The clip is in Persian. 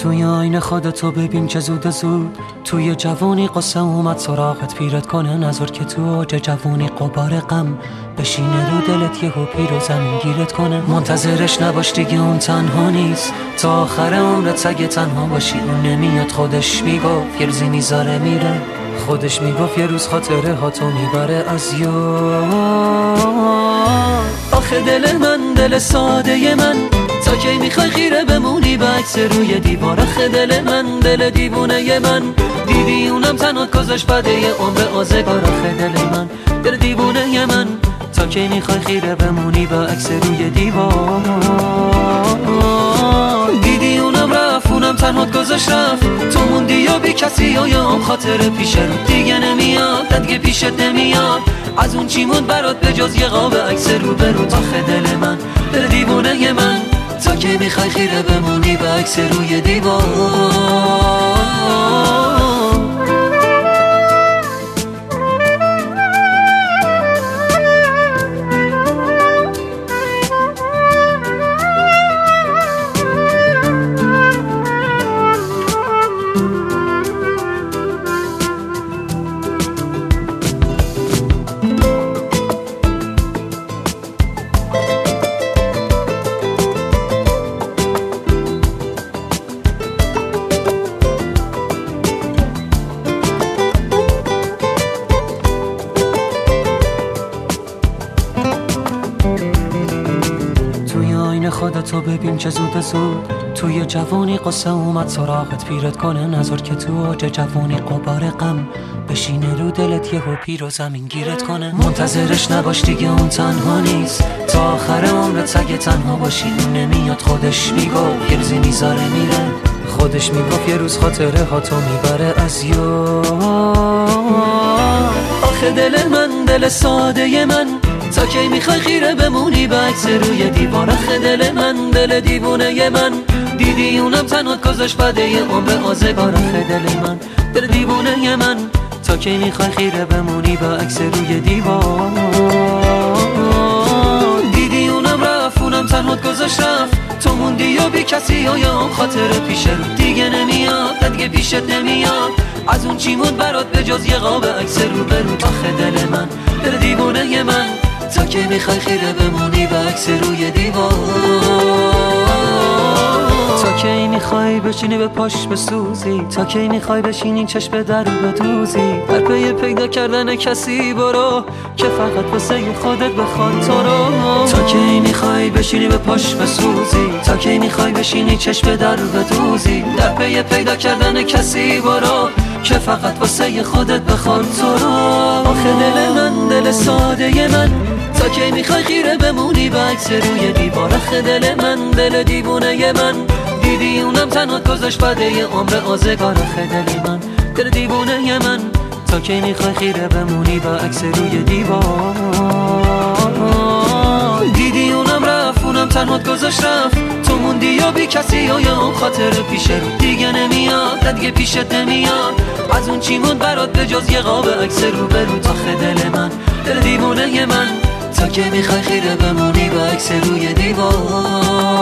توی آینه خودتو ببین که زود زود توی جوانی قصه اومد سراغت پیرت کنه نظر که تو اوج جوانی قبار غم بشینه رو دلت یهو پیر و زمین گیرت کنه. منتظرش نباش دیگه اون تنها نیست تا آخر عمرت سگه تنها باشی. اون نمیاد خودش میگفت یه روزی میذاره میره. خودش میگفت یه روز خاطره ها تو میبره از یاد. آخه دل من دل ساده من تا کی میخوای خیره بمونی به عکس روی دیوار. آخه دل من دل دیوونه من دیدی اونم تنها گذاشت بده یه عمر آزگار. آخه دل من دل دیوونه من تا کی میخوای خیره بمونی به عکس روی دیوار. دیدی اونم رفت اونم تنها گذاشت رفت تو موندی یا بی کسی و یا هم خاطر پیش رو دیگه نمیاد دیگه پیشت نمیاد. از اون چی موند برات به جز یه قاب عکس رو به رو. آخه دل من دل دیوونه من تا کی میخوای خیره بمونی به عکس روی دیوار. خودتو ببین که زود زود توی جوانی قصه اومد سراغت پیرت کنه نظر که تو اوج جوانی قبار غم بشینه رو دلت یهو پیر و زمین گیرت کنه. منتظرش نباش دیگه اون تنها نیست تا آخر عمرت سگه تنها باشی. اون نمیاد خودش میگفت یه روزی میذاره میره. خودش میگفت یه روز خاطره ها تو میبره از یاد. آخه دل من دل ساده من تا کی میخوای خیره بمونی به عکس روی دیوار. آخه دل من دل دیوونه من دیدی اونم تنها گذاشت بده یه عمر آزگار. آخه دل من دل دیوونه من تا کی میخوای خیره بمونی به عکس روی دیوار. دیدی اونم رفت اونم تنها گذاشت رفت تو موندی یا بی کسی و یا هم خاطر پیش رو دیگه نمیاد دیگه پیشت نمیاد. از اون چی موند برات به جز یه قاب عکس رو به رو. آخه دل من دل دیوونه من تا کی میخوای خیره بمونی به عکس روی دیوار. تا کی میخوای بشینی به پاش بسوزی. تا کی میخوای بشینی چشم در رو بدوزی. در پی پیدا کردن کسی برو که فقط واسه خودت بخواد تو رو. تا کی میخوای بشینی به پاش بسوزی. تا کی میخوای بشینی چشم در رو بدوزی. در پی پیدا کردن کسی برو که فقط واسه خودت بخواد تو رو. آخه دل من دل ساده من تا کی میخوای خیره بمونی به عکس روی دیوار. آخه دل من دل دیوونه من دیدی اونم تنها گذاشت بده یه عمر آزگار. آخه دل من دل دیوونه من تا کی میخوای خیره بمونی به عکس روی دیوار. دیدی اونم رفت اونم تنها گذاشت رفت تو موندی یا بی کسی و یا هم خاطر پیش رو دیگه نمیاد دیگه پیشت نمیاد. از اون چی موند برات به جز یه قاب عکس رو به رو. آخه دل من دل دیوونه من تا کی میخوای خیره بمونی به عکس روی دیوار.